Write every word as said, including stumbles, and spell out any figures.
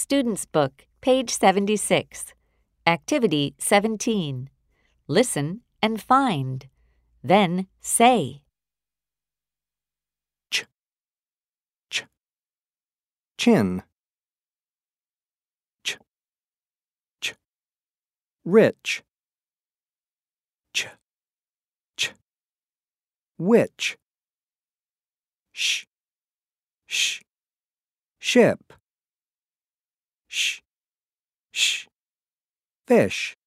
Student's Book, page seventy-six. Activity seventeen. Listen and find. Then say. Ch, ch, chin. Ch, ch, rich. Ch, ch, which. Sh, sh, ship. Sh, sh, fish.